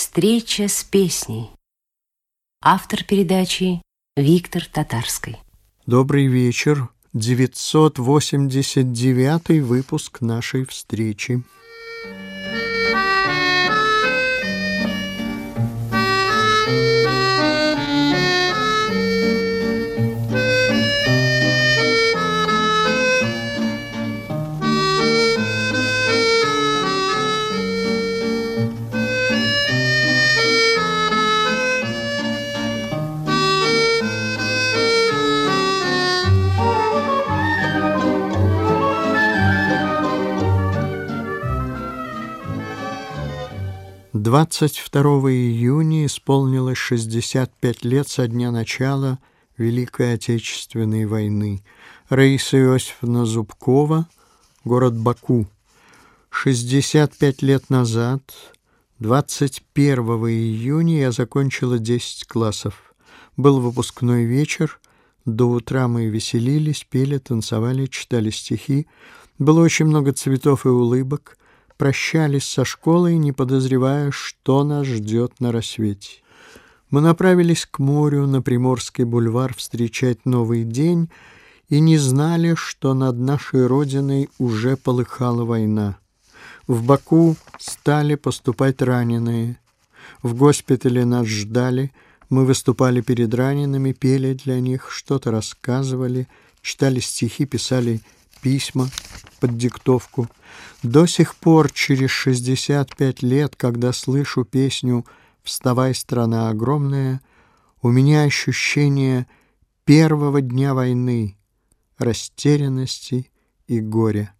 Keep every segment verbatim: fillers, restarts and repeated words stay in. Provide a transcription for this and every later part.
Встреча с песней. Автор передачи Виктор Татарский. Добрый вечер. девятьсот восемьдесят девятый выпуск нашей встречи. двадцать второго июня исполнилось шестьдесят пять лет со дня начала Великой Отечественной войны. Раиса Иосифовна Зубкова, город Баку. шестьдесят пять лет назад, двадцать первого июня, я закончила десять классов. Был выпускной вечер, до утра мы веселились, пели, танцевали, читали стихи. Было очень много цветов и улыбок. Прощались со школой, не подозревая, что нас ждет на рассвете. Мы направились к морю, на Приморский бульвар, встречать новый день, и не знали, что над нашей родиной уже полыхала война. В Баку стали поступать раненые. В госпитале нас ждали, мы выступали перед ранеными, пели для них, что-то рассказывали, читали стихи, писали письма под диктовку. До сих пор, через шестьдесят пять лет, когда слышу песню «Вставай, страна огромная», у меня ощущение первого дня войны, растерянности и горя.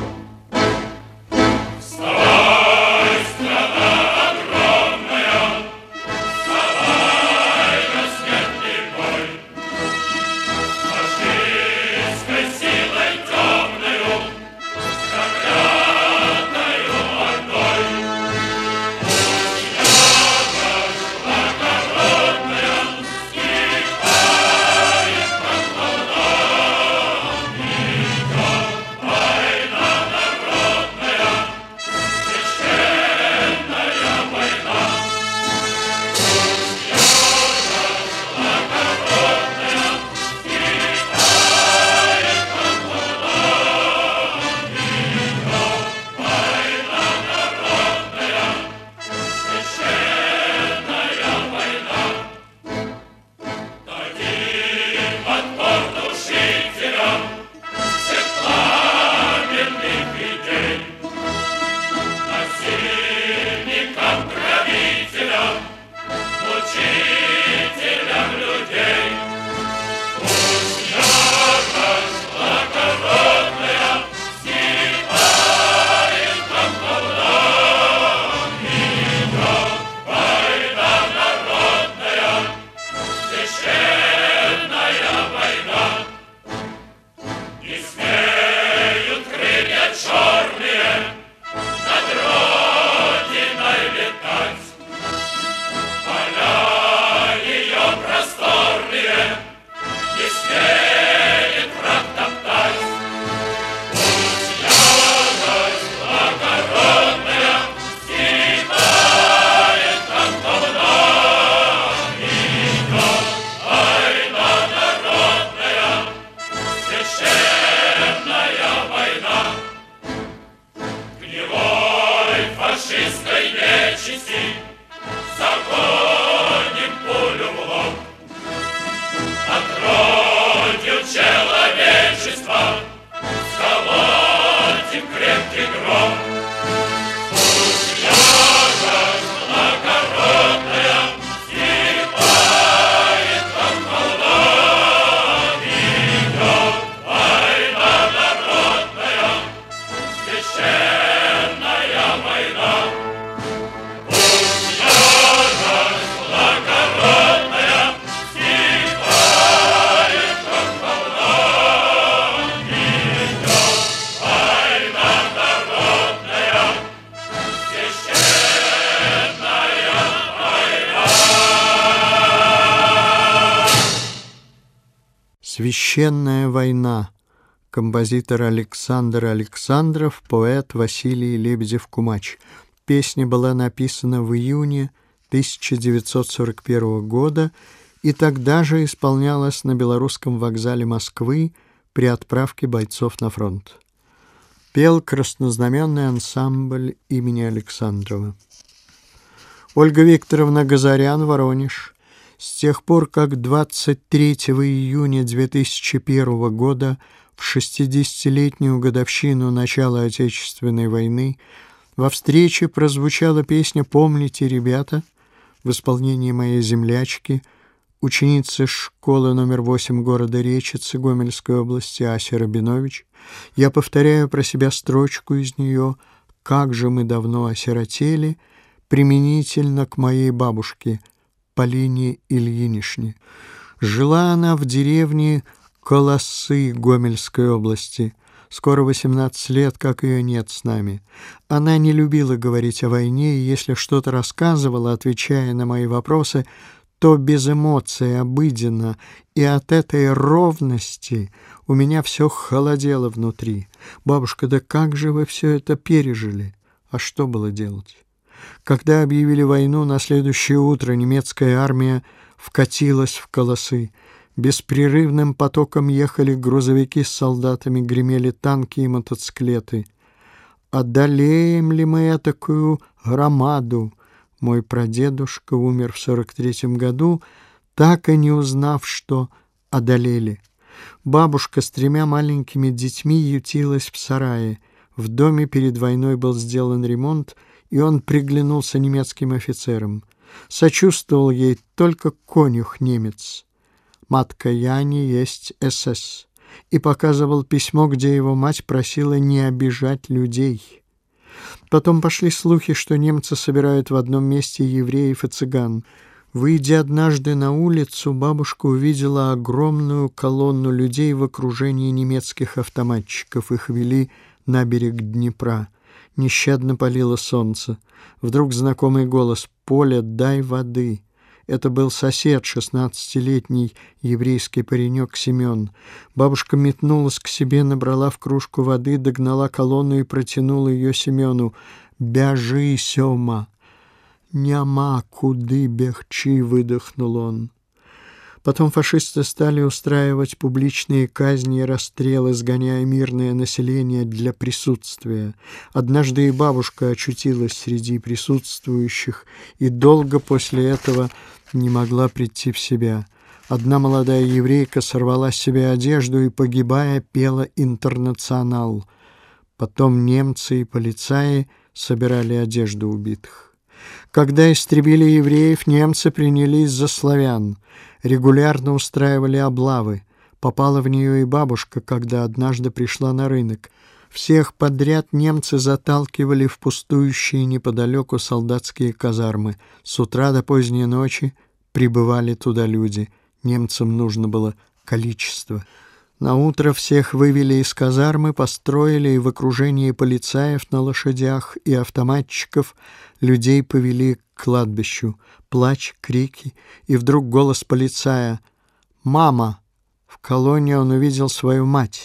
«Священная война». Композитор Александр Александров, поэт Василий Лебедев-Кумач. Песня была написана в июне тысяча девятьсот сорок первого года и тогда же исполнялась на Белорусском вокзале Москвы при отправке бойцов на фронт. Пел краснознаменный ансамбль имени Александрова. Ольга Викторовна Газарян, Воронеж. С тех пор, как двадцать третьего июня две тысячи первого года, в шестидесятилетнюю годовщину начала Отечественной войны, во встрече прозвучала песня «Помните, ребята» в исполнении моей землячки, ученицы школы номер восемь города Речицы Гомельской области Аси Рабинович. Я повторяю про себя строчку из нее «Как же мы давно осиротели», применительно к моей бабушке Полине Ильинишне. Жила она в деревне Колосы Гомельской области. Скоро восемнадцать лет, как ее нет с нами. Она не любила говорить о войне, и если что-то рассказывала, отвечая на мои вопросы, то без эмоций, обыденно, и от этой ровности у меня все холодело внутри. «Бабушка, да как же вы все это пережили?» А что было делать? Когда объявили войну, на следующее утро немецкая армия вкатилась в Колосы. Беспрерывным потоком ехали грузовики с солдатами, гремели танки и мотоциклеты. «Одолеем ли мы такую громаду?» Мой прадедушка умер в сорок третьем году, так и не узнав, что одолели. Бабушка с тремя маленькими детьми ютилась в сарае. В доме перед войной был сделан ремонт, и он приглянулся немецким офицерам. Сочувствовал ей только конюх-немец. «Матка, я не есть СС», и показывал письмо, где его мать просила не обижать людей. Потом пошли слухи, что немцы собирают в одном месте евреев и цыган. Выйдя однажды на улицу, бабушка увидела огромную колонну людей в окружении немецких автоматчиков. Их вели на берег Днепра. Нещадно палило солнце. Вдруг знакомый голос: «Поля, дай воды». Это был сосед, шестнадцатилетний еврейский паренек Семен. Бабушка метнулась к себе, набрала в кружку воды, догнала колонну и протянула ее Семену. «Бяжи, Сема!» «Няма куды бегчи», — выдохнул он. Потом фашисты стали устраивать публичные казни и расстрелы, сгоняя мирное население для присутствия. Однажды и бабушка очутилась среди присутствующих и долго после этого не могла прийти в себя. Одна молодая еврейка сорвала с себя одежду и, погибая, пела «Интернационал». Потом немцы и полицаи собирали одежду убитых. Когда истребили евреев, немцы принялись за славян. Регулярно устраивали облавы. Попала в нее и бабушка, когда однажды пришла на рынок. Всех подряд немцы заталкивали в пустующие неподалеку солдатские казармы. С утра до поздней ночи прибывали туда люди. Немцам нужно было количество. Наутро всех вывели из казармы, построили, и в окружении полицаев на лошадях и автоматчиков людей повели к кладбищу. Плач, крики, и вдруг голос полицая: «Мама!» В колонне он увидел свою мать.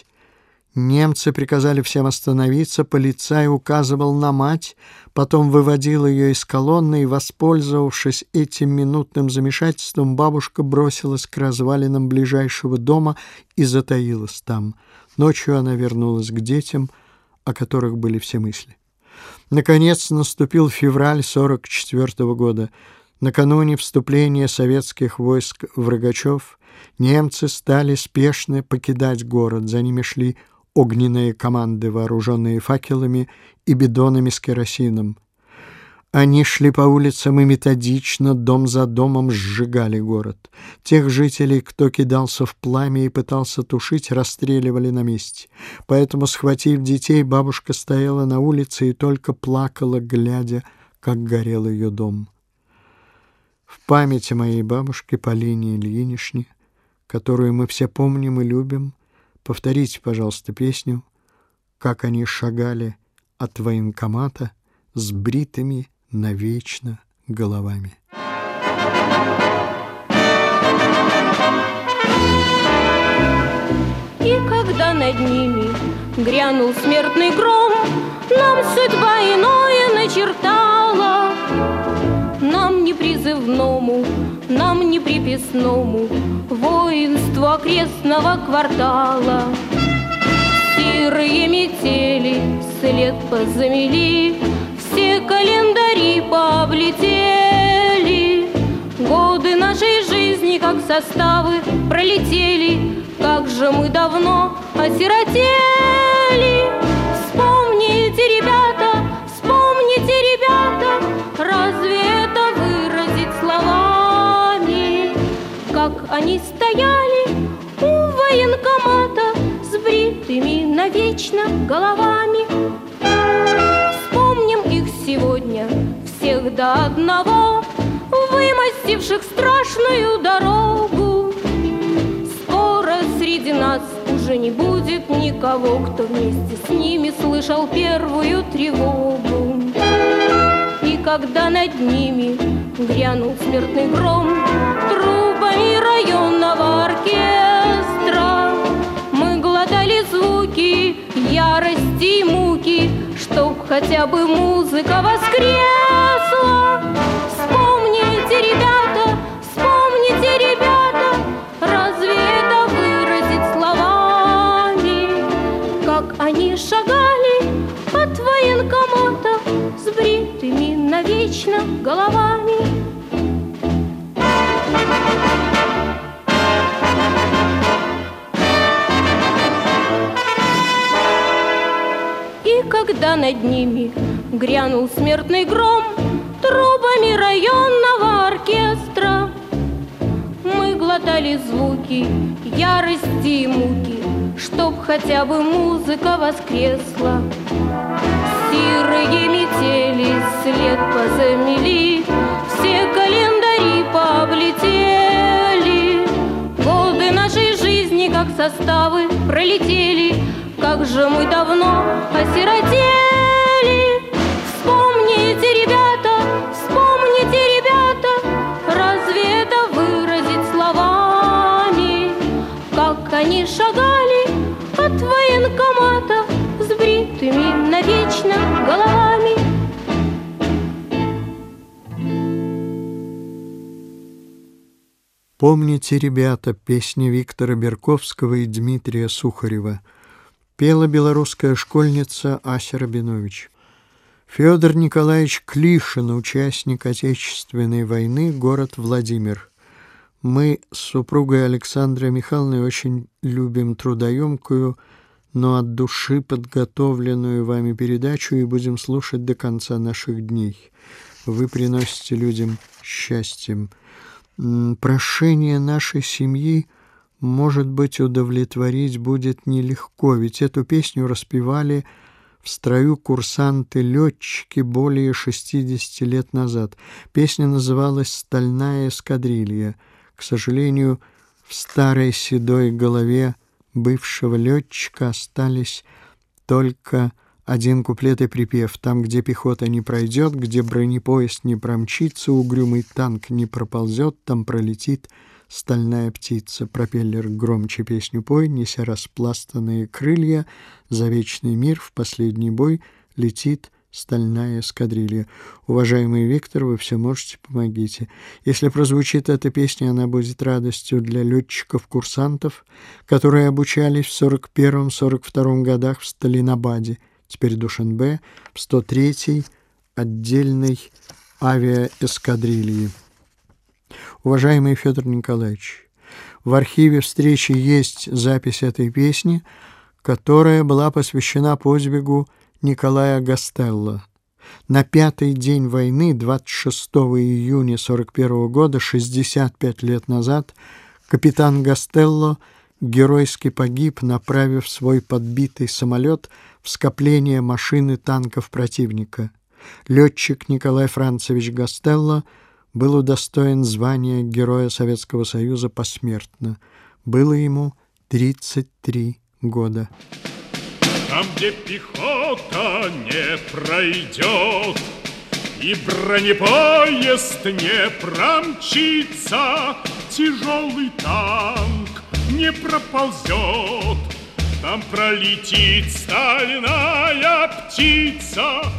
Немцы приказали всем остановиться, полицай указывал на мать, потом выводил ее из колонны, и, воспользовавшись этим минутным замешательством, бабушка бросилась к развалинам ближайшего дома и затаилась там. Ночью она вернулась к детям, о которых были все мысли. Наконец наступил февраль сорок четвертого года. Накануне вступления советских войск в Рогачев немцы стали спешно покидать город. За ними шли огненные команды, вооруженные факелами и бидонами с керосином. Они шли по улицам и методично, дом за домом, сжигали город. Тех жителей, кто кидался в пламя и пытался тушить, расстреливали на месте. Поэтому, схватив детей, бабушка стояла на улице и только плакала, глядя, как горел ее дом. В памяти моей бабушки Полине Ильинишне, которую мы все помним и любим, повторите, пожалуйста, песню «Как они шагали от военкомата с бритыми навечно головами». И когда над ними грянул смертный гром, нам судьба иное начертала. Нам не призывному, нам не приписному воинству окрестного квартала. Серые метели след позамели, все календари пооблетели. Годы нашей жизни, как составы, пролетели. Как же мы давно осиротели. Вспомните, ребята, вспомните, ребята, разве это выразить словами? Как они стояли у военкомата с бритыми навечно головами. Вспомним их сегодня, всех до одного, вымостивших страшную дорогу. Скоро среди нас уже не будет никого, кто вместе с ними слышал первую тревогу. И когда над ними грянул смертный гром трубами районного оркестра, мы глотали звуки ярости и муки, чтоб хотя бы музыка воскресла. Вспомните, ребята, вспомните, ребята, разве это выразить словами? Как они шагали от военкомата с бритыми навечно головами. И когда над ними грянул смертный гром трубами районного оркестра, мы глотали звуки ярости и муки, чтоб хотя бы музыка воскресла. Серые метели след позамели, все календари пооблетели. Годы нашей жизни, как составы, пролетели. Как же мы давно осиротели. Вспомните, ребята, вспомните, ребята, разве это выразить словами? Как они шагали от военкомата с бритыми навечно головами. «Помните, ребята» — песня Виктора Берковского и Дмитрия Сухарева. Пела белорусская школьница Ася Рабинович. Федор Николаевич Клишин, участник Отечественной войны, город Владимир. Мы с супругой Александрой Михайловной очень любим трудоемкую, но от души подготовленную вами передачу и будем слушать до конца наших дней. Вы приносите людям счастье. Прошение нашей семьи, может быть, удовлетворить будет нелегко, ведь эту песню распевали в строю курсанты-летчики более шестидесяти лет назад. Песня называлась «Стальная эскадрилья». К сожалению, в старой седой голове бывшего летчика остались только один куплет и припев. Там, где пехота не пройдет, где бронепоезд не промчится, угрюмый танк не проползет, там пролетит стальная птица. Пропеллер громче песню пой, неся распластанные крылья, за вечный мир в последний бой летит стальная эскадрилья. Уважаемый Виктор, вы все можете, помогите. Если прозвучит эта песня, она будет радостью для летчиков-курсантов, которые обучались в сорок первом — сорок втором годах в Сталинабаде, теперь Душанбе, в сто третьей отдельной авиаэскадрильи. Уважаемый Федор Николаевич, в архиве встречи есть запись этой песни, которая была посвящена подвигу Николая Гастелло. На пятый день войны, двадцать шестого июня сорок первого года, шестьдесят пять лет назад, капитан Гастелло геройски погиб, направив свой подбитый самолет в скопление машин и танков противника. Летчик Николай Францевич Гастелло был удостоен звания Героя Советского Союза посмертно. Было ему тридцать три года. Там, где пехота не пройдет, и бронепоезд не промчится, тяжелый танк не проползет, там пролетит стальная птица.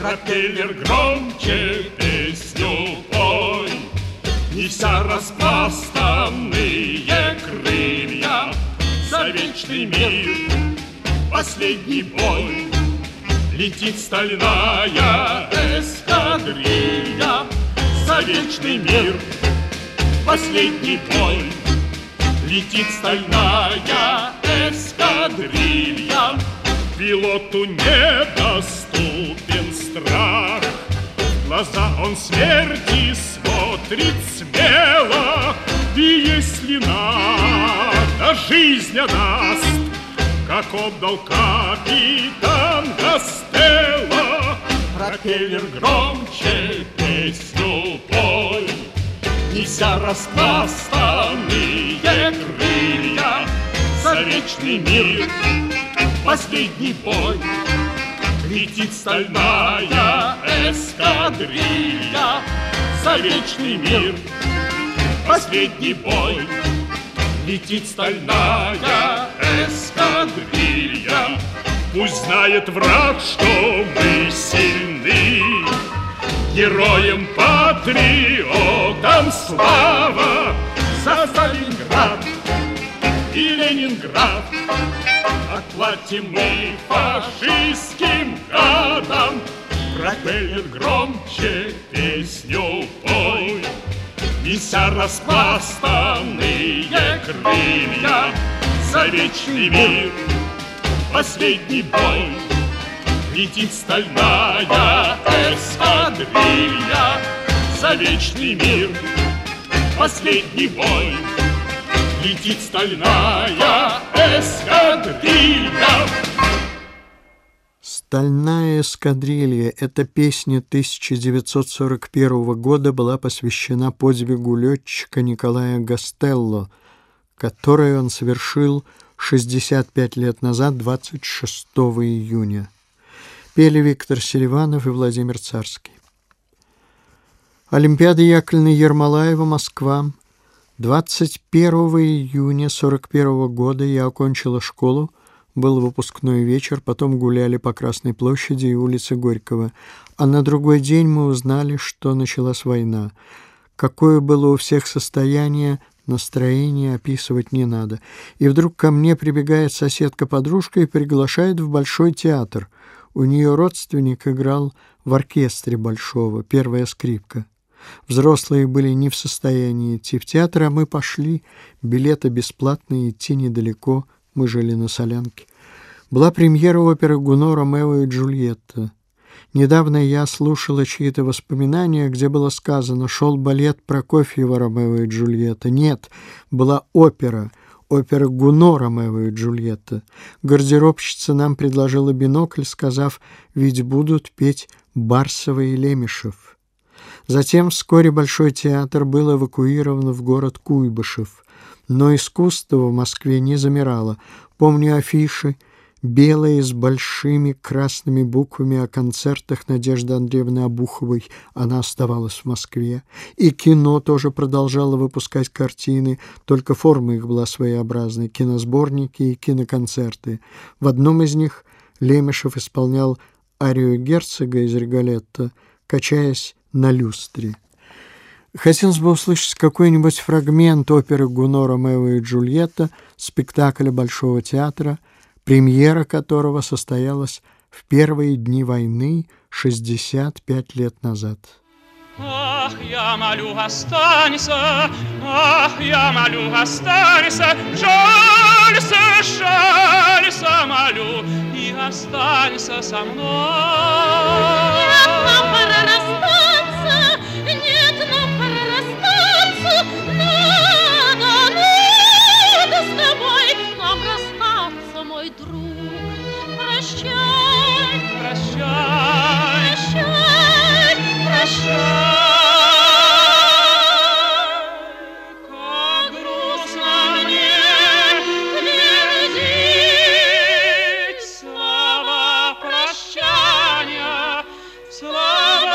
Пропеллер громче песню пой, неся распластанные крылья за вечный мир, последний бой. Летит стальная эскадрилья за вечный мир, последний бой. Летит стальная эскадрилья. Пилоту недоступен страх, в глаза он смерти смотрит смело. И если надо, жизнь отдаст, как отдал капитан Гастелло. Пропеллер громче песню пой, неся распластанные крылья за вечный мир, последний бой. Летит стальная эскадрилья за вечный мир, последний бой. Летит стальная эскадрилья. Пусть знает враг, что мы сильны, героям, патриотам слава за Сталинград и Ленинград. Отплатим мы фашистским гадам. Пропеллер громче песню пой, неся распластанные крылья за вечный мир, последний бой. Летит стальная эскадрилья за вечный мир, последний бой. Летит стальная эскадрилья. «Стальная эскадрилья» — эта песня тысяча девятьсот сорок первого года была посвящена подвигу летчика Николая Гастелло, который он совершил шестьдесят пять лет назад, двадцать шестого июня. Пели Виктор Селиванов и Владимир Царский. Олимпиада Яковлевны Ермолаева, Москва. двадцать первого июня сорок первого года я окончила школу, был выпускной вечер, потом гуляли по Красной площади и улице Горького. А на другой день мы узнали, что началась война. Какое было у всех состояние, настроение описывать не надо. И вдруг ко мне прибегает соседка-подружка и приглашает в Большой театр. У нее родственник играл в оркестре Большого, первая скрипка. Взрослые были не в состоянии идти в театр, а мы пошли. Билеты бесплатные, идти недалеко. Мы жили на Солянке. Была премьера оперы Гуно «Ромео и Джульетта». Недавно я слушала чьи-то воспоминания, где было сказано «шел балет Прокофьева «Ромео и Джульетта». Нет, была опера, опера Гуно «Ромео и Джульетта». Гардеробщица нам предложила бинокль, сказав «ведь будут петь Барсова и Лемешев». Затем вскоре Большой театр был эвакуирован в город Куйбышев. Но искусство в Москве не замирало. Помню афиши, белые с большими красными буквами о концертах Надежды Андреевны Обуховой. Она оставалась в Москве. И кино тоже продолжало выпускать картины, только форма их была своеобразной. Киносборники и киноконцерты. В одном из них Лемешев исполнял арию Герцога из «Риголетто», качаясь на люстре. Хотелось бы услышать какой-нибудь фрагмент оперы Гуно «Ромео и Джульетта», спектакля Большого театра, премьера которого состоялась в первые дни войны шестьдесят пять лет назад. Ах, я молю, останься, ах, я молю, останься, жалься, жалься, молю, и останься со мной. Нет, нам пора расстаться, нет, нам пора расстаться, надо, надо с тобой нам расстаться, мой друг. Прощай, Прощай, прощай, прощай. Как грустно мне твердить слова прощания, слова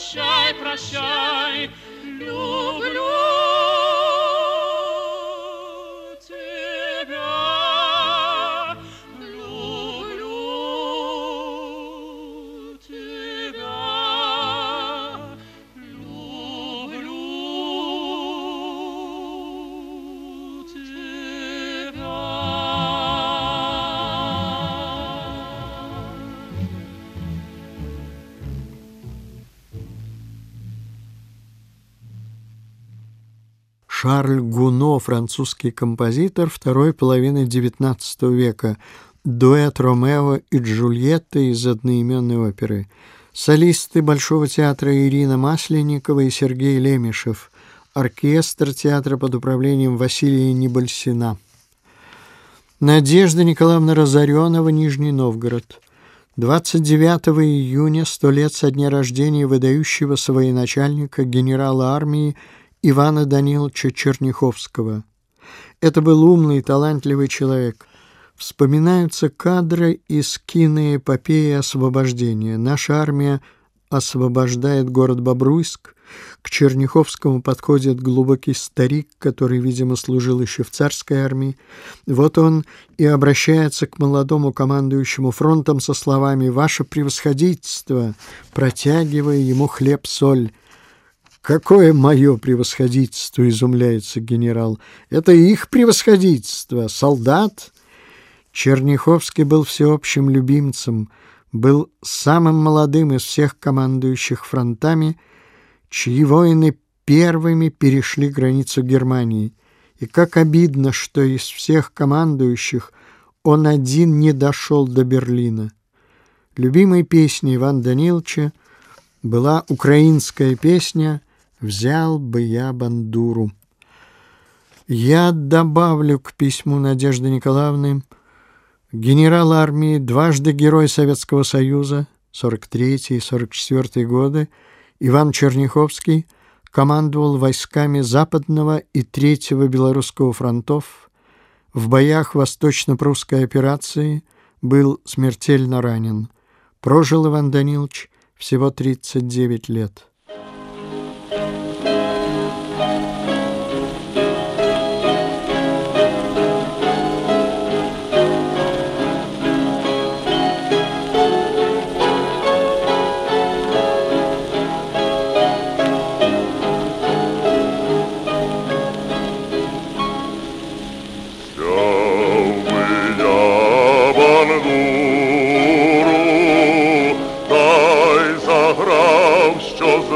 прощай, прощай, люблю тебя, люблю тебя, люблю тебя. Шарль Гуно, французский композитор второй половины девятнадцатого века. Дуэт Ромео и Джульетты из одноименной оперы. Солисты Большого театра Ирина Масленникова и Сергей Лемешев. Оркестр театра под управлением Василия Небольсина. Надежда Николаевна Разоренова, Нижний Новгород. двадцать девятого июня, сто лет со дня рождения выдающегося военачальника, генерала армии Ивана Даниловича Черняховского. Это был умный и талантливый человек. Вспоминаются кадры из киноэпопеи освобождения. Наша армия освобождает город Бобруйск. К Черняховскому подходит глубокий старик, который, видимо, служил еще в царской армии. Вот он и обращается к молодому командующему фронтом со словами «Ваше превосходительство», протягивая ему хлеб-соль. «Какое мое превосходительство?» — изумляется генерал. «Это их превосходительство, солдат». Черняховский был всеобщим любимцем, был самым молодым из всех командующих фронтами, чьи воины первыми перешли границу Германии. И как обидно, что из всех командующих он один не дошел до Берлина. Любимой песней Ивана Даниловича была украинская песня «Взял бы я бандуру». Я добавлю к письму Надежды Николаевны: генерал армии, дважды Герой Советского Союза, сорок третий и сорок четвёртый годы, Иван Черняховский командовал войсками Западного и Третьего Белорусского фронтов, в боях Восточно-Прусской операции был смертельно ранен. Прожил Иван Данилович всего тридцать девять лет. Дай заграв, що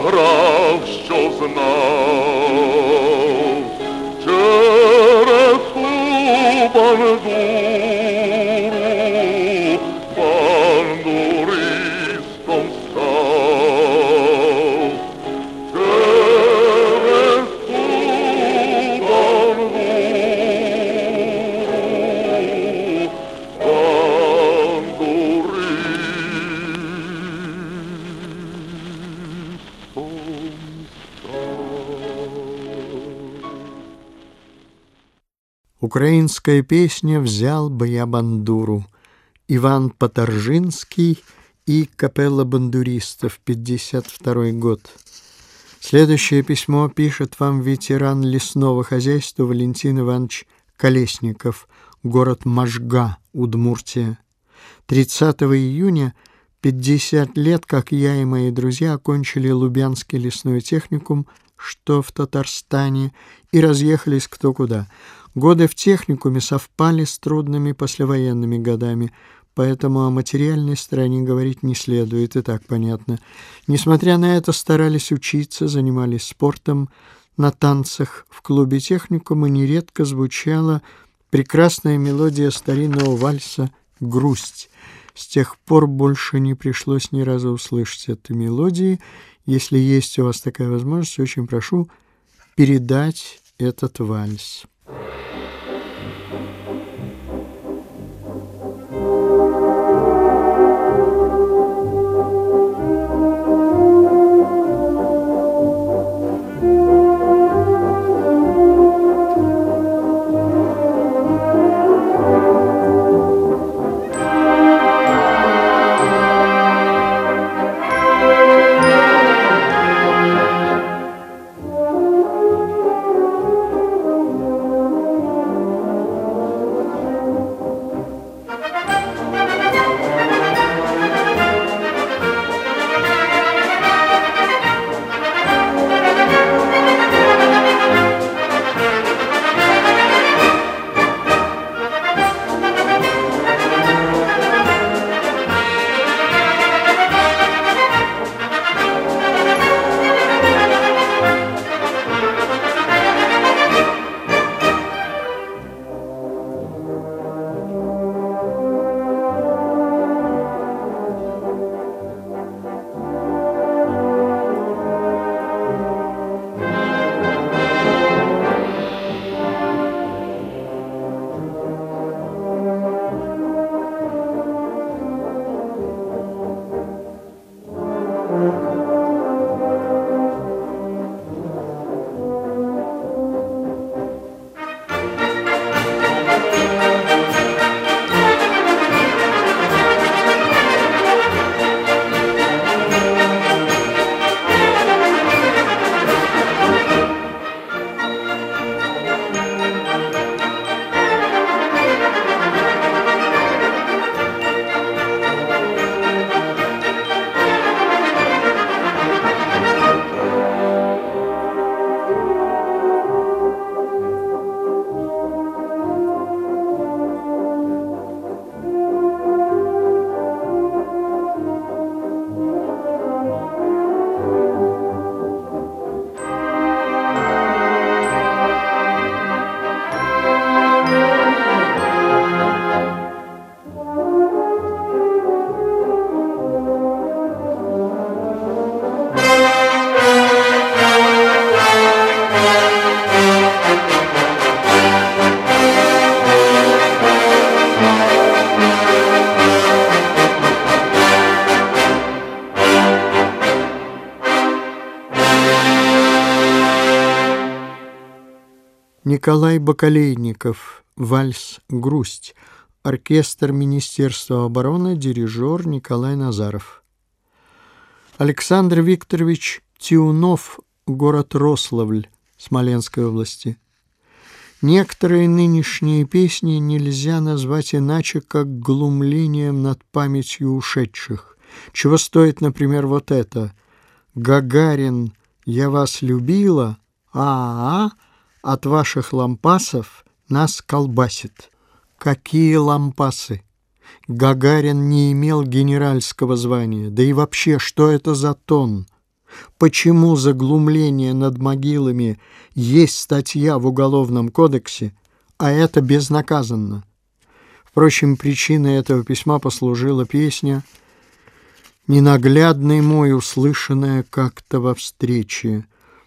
заграв, що знав, через ту бандуру бандуристом став. Через ту Украинская песня «Взял бы я бандуру». Иван Поторжинский и капелла бандуристов, пятьдесят второй год. Следующее письмо пишет вам ветеран лесного хозяйства Валентин Иванович Колесников, город Можга, Удмуртия. тридцатого июня пятьдесят лет, как я и мои друзья окончили Лубянский лесной техникум, что в Татарстане, и разъехались кто куда. Годы в техникуме совпали с трудными послевоенными годами, поэтому о материальной стороне говорить не следует, и так понятно. Несмотря на это, старались учиться, занимались спортом. На танцах в клубе техникума нередко звучала прекрасная мелодия старинного вальса «Грусть». С тех пор больше не пришлось ни разу услышать этой мелодии. Если есть у вас такая возможность, очень прошу передать этот вальс. Николай Бакалейников, вальс «Грусть», оркестр Министерства обороны, дирижер Николай Назаров. Александр Викторович Тиунов, город Рославль, Смоленской области. Некоторые нынешние песни нельзя назвать иначе, как глумлением над памятью ушедших. Чего стоит, например, вот это: «Гагарин, я вас любила, а-а-а, от ваших лампасов нас колбасит». Какие лампасы? Гагарин не имел генеральского звания. Да и вообще, что это за тон? Почему за глумление над могилами есть статья в Уголовном кодексе, а это безнаказанно? Впрочем, причиной этого письма послужила песня «Ненаглядный мой», услышанная как-то во встрече.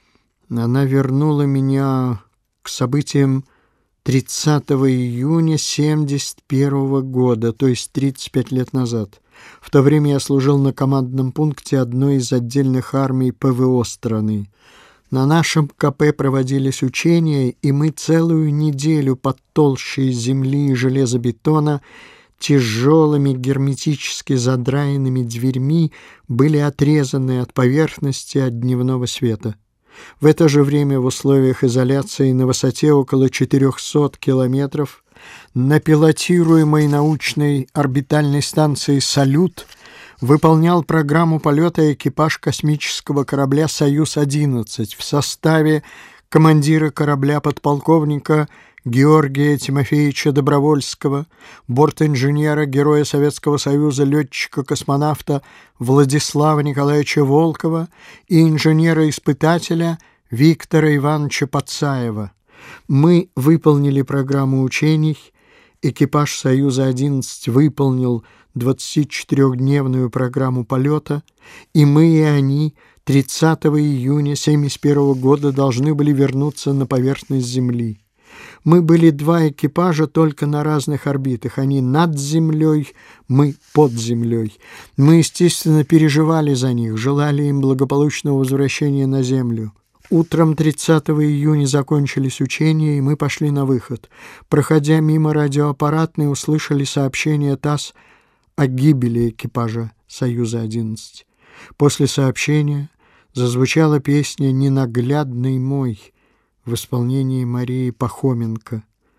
Она вернула меня к событиям тридцатого июня семьдесят первого года, то есть тридцать пять лет назад. В то время я служил на командном пункте одной из отдельных армий ПВО страны. На нашем КП проводились учения, и мы целую неделю под толщей земли и железобетона тяжелыми герметически задраенными дверьми были отрезаны от поверхности от дневного света. В это же время в условиях изоляции на высоте около четырехсот километров на пилотируемой научной орбитальной станции «Салют» выполнял программу полета экипаж космического корабля «Союз-одиннадцать» в составе командира корабля подполковника Георгия Тимофеевича Добровольского, бортинженера, героя Советского Союза, летчика-космонавта Владислава Николаевича Волкова и инженера-испытателя Виктора Ивановича Пацаева. Мы выполнили программу учений, экипаж «Союза-одиннадцать» выполнил двадцатичетырехдневную программу полета, и мы и они тридцатого июня семьдесят первого года должны были вернуться на поверхность Земли. Мы были два экипажа только на разных орбитах. Они над землей, мы под землей. Мы, естественно, переживали за них, желали им благополучного возвращения на Землю. Утром тридцатого июня закончились учения, и мы пошли на выход. Проходя мимо радиоаппаратной, услышали сообщение ТАСС о гибели экипажа «Союза-одиннадцать». После сообщения зазвучала песня «Ненаглядный мой» в исполнении Марии Пахоменко.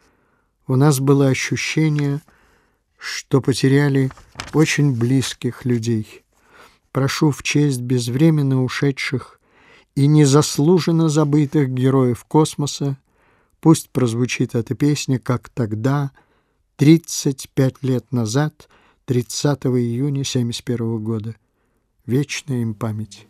У нас было ощущение, что потеряли очень близких людей. Прошу в честь безвременно ушедших и незаслуженно забытых героев космоса, пусть прозвучит эта песня, как тогда, тридцать пять лет назад, тридцатого июня семьдесят первого года. Вечная им память.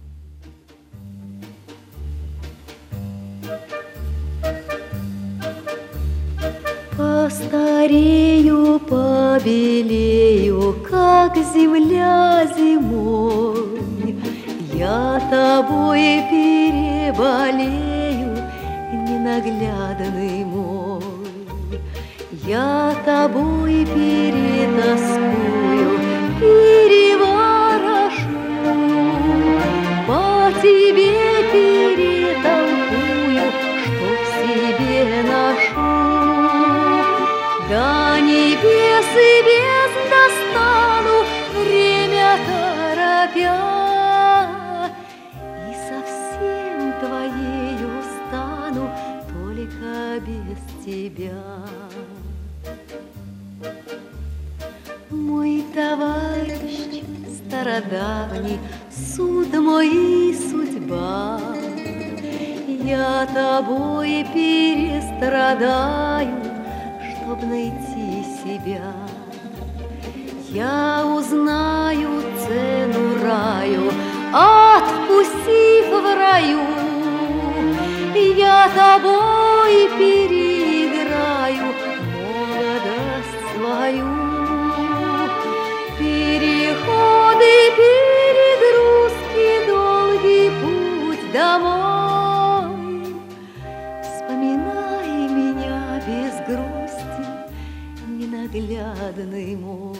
Постарею, побелею, как земля зимой, я тобой переболею, ненаглядный мой. Я тобой перетаскую, переворошу, по тебе перетолкую, что в себе ношу. До небес и бездн достану, время торопя, и совсем твоею стану, только без тебя. Мой товарищ стародавний, суд мой и судьба, я тобой перестрадаю, чтоб найти себя. Я узнаю цену раю, отпустив в раю, я тобой переиграю молодость свою. Переходы, перегрузки, долгий путь домой. Вспоминай меня без грусти, ненаглядный мой.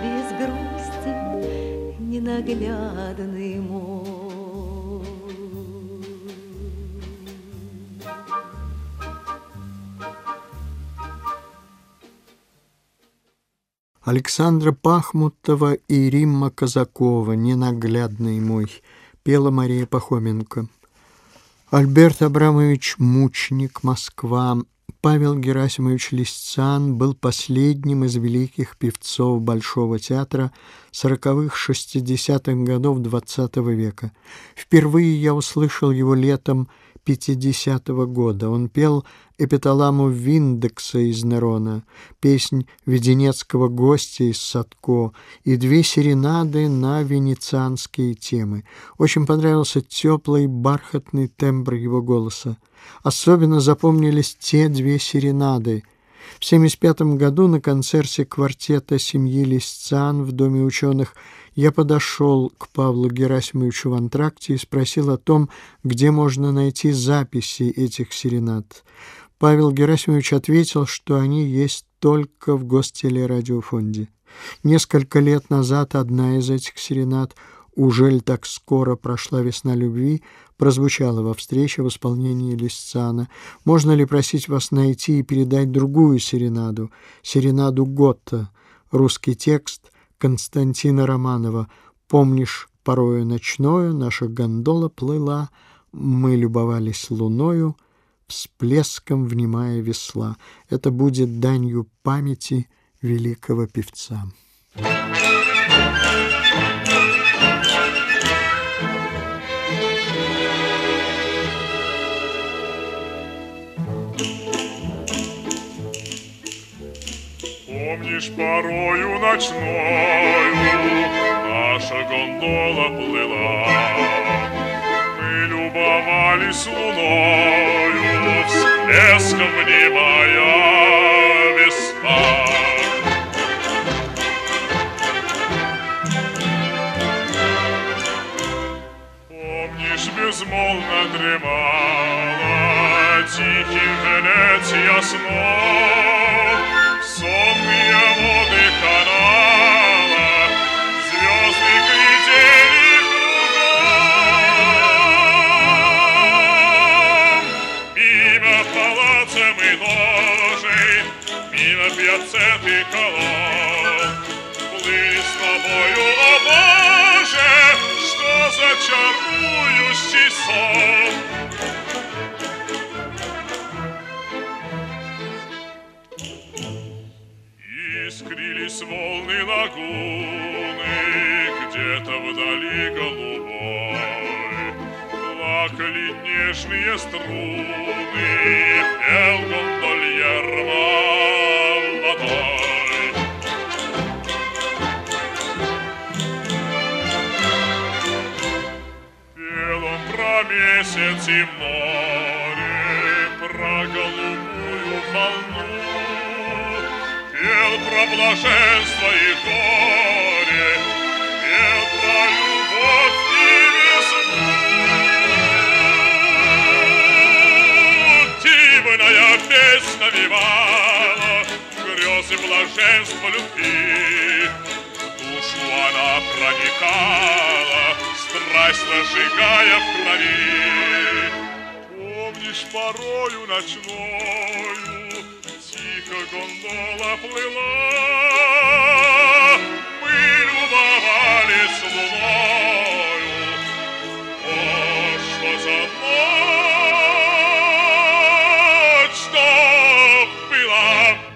Ненаглядный мой. Александра Пахмутова и Римма Казакова, ненаглядный мой, пела Мария Пахоменко. Альберт Абрамович Мучник, Москва. Павел Герасимович Лисцан был последним из великих певцов Большого театра сороковых-шестидесятых годов двадцатого века. Впервые я услышал его летом пятидесятого года. Он пел эпиталаму Виндекса из Нерона, песнь Веденецкого гостя из Садко и две серенады на венецианские темы. Очень понравился теплый бархатный тембр его голоса. Особенно запомнились те две серенады. В семьдесят пятом году на концерте квартета семьи Лисцан в Доме ученых я подошел к Павлу Герасимовичу в антракте и спросил о том, где можно найти записи этих серенад. Павел Герасимович ответил, что они есть только в Гостелерадиофонде. Несколько лет назад одна из этих серенад «Ужель так скоро прошла весна любви» прозвучала во встрече в исполнении Лисцана. Можно ли просить вас найти и передать другую серенаду, серенаду Готта, русский текст Константина Романова «Помнишь, порою ночною наша гондола плыла, мы любовались луною, всплеском внимая весла». Это будет данью памяти великого певца. Помнишь, порою ночною наша гондола плыла, мы любовались луною, всплеском внимая весна. Помнишь, безмолвно дремала тихий Венеция сном, сонные воды канала, звезды глядели кругом. Мимо палаца мы ложей, мимо пьяцет и колонн, плыли с тобою, о Боже, что за чарующий сон. Искрились волны лагуны, где-то вдали голубой, плакали нежные струны, пел гондольер молодой. Пел он про месяц и море, про голубую волну, пел про блаженство и горе, пел про любовь и весну. Дивная песня навевала грезы блаженства любви, в душу она проникала, страсть разжигая в крови. Помнишь, порою ночною тихо гондола плыла, мы любовались луною. О, что за ночь, что была!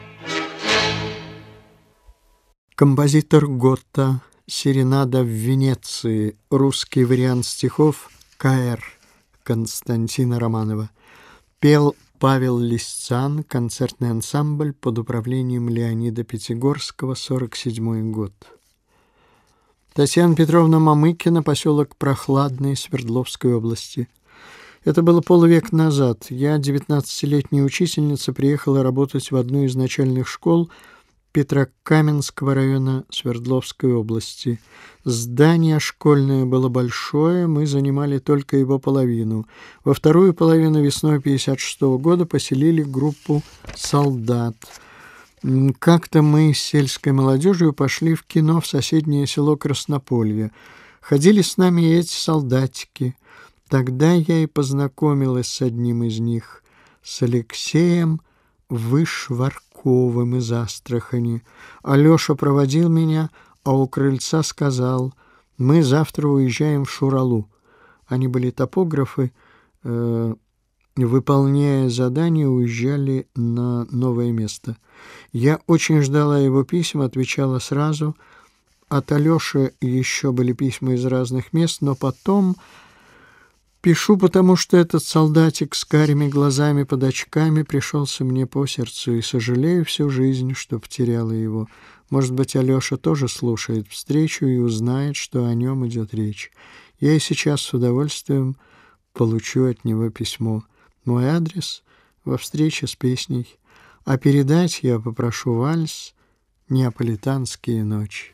Композитор Готта, серенада в Венеции, русский вариант стихов К Р Константина Романова. Пел Павел Лисцан, концертный ансамбль под управлением Леонида Пятигорского, сорок седьмой год. Татьяна Петровна Мамыкина, поселок Прохладный, Свердловской области. Это было полвека назад. Я, девятнадцатилетняя учительница, приехала работать в одну из начальных школ Петрокаменского района Свердловской области. Здание школьное было большое, мы занимали только его половину. Во вторую половину весной пятьдесят шестого года поселили группу солдат. Как-то мы с сельской молодежью пошли в кино в соседнее село Краснополье. Ходили с нами и эти солдатики. Тогда я и познакомилась с одним из них, с Алексеем Вышварко. Зубковым из Астрахани. Алеша проводил меня, а у крыльца сказал: «Мы завтра уезжаем в Шуралу». Они были топографы, э, выполняя задание, уезжали на новое место. Я очень ждала его писем, отвечала сразу. От Алёши еще были письма из разных мест, но потом пишу, потому что этот солдатик с карими глазами под очками пришелся мне по сердцу, и сожалею всю жизнь, что потеряла его. Может быть, Алёша тоже слушает встречу и узнает, что о нем идет речь. Я и сейчас с удовольствием получу от него письмо. Мой адрес во встрече с песней, а передать я попрошу вальс «Неаполитанские ночи».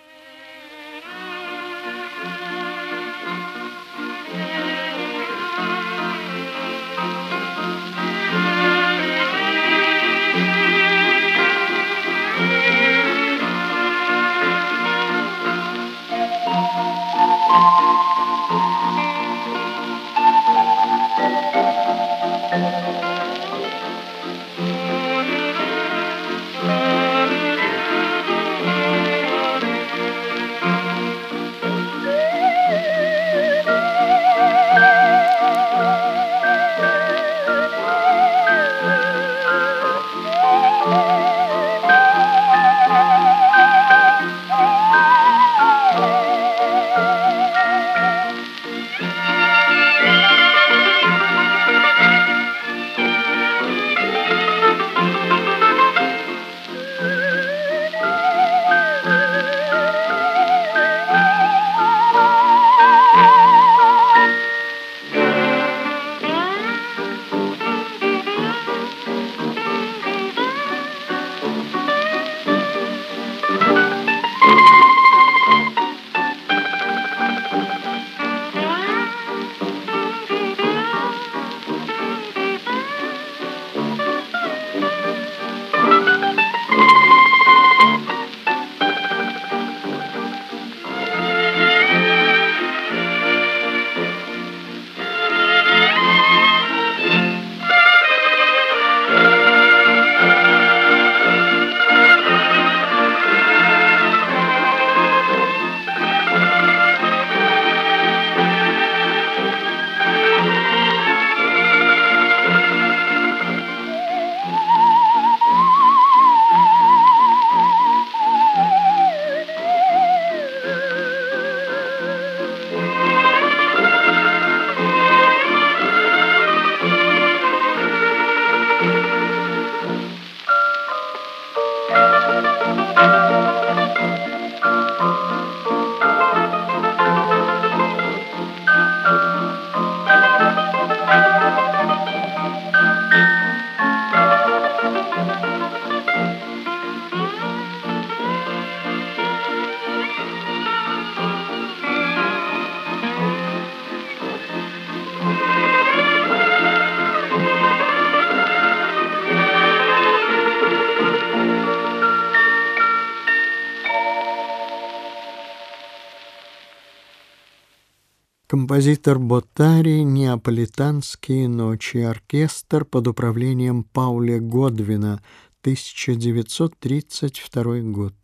Композитор Ботари «Неаполитанские ночи», оркестр под управлением Пауля Годвина, тысяча девятьсот тридцать второй год.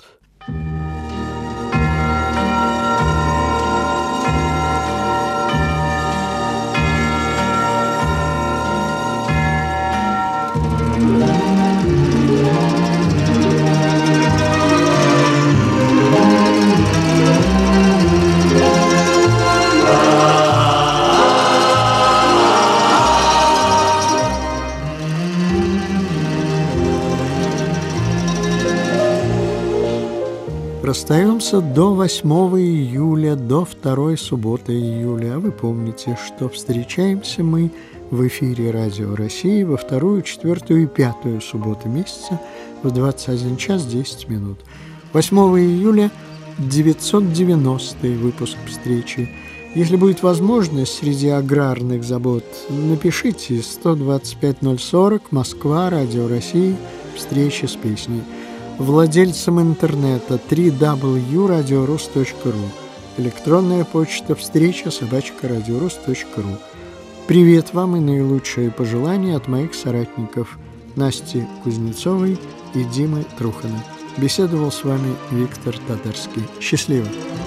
Расстаемся до восьмого июля, до второй субботы июля. А вы помните, что встречаемся мы в эфире Радио России во вторую, четвертую и пятую субботы месяца в двадцать один час десять минут. восьмого июля девятьсот девяностый выпуск встречи. Если будет возможность среди аграрных забот, напишите сто двадцать пять ноль сорок, Москва, Радио России, встреча с песней. Владельцам интернета три дабл ю точка радиорус точка ру, электронная почта встреча собачка радиорус точка ру. Привет вам и наилучшие пожелания от моих соратников Насти Кузнецовой и Димы Трухина. Беседовал с вами Виктор Татарский. Счастливо!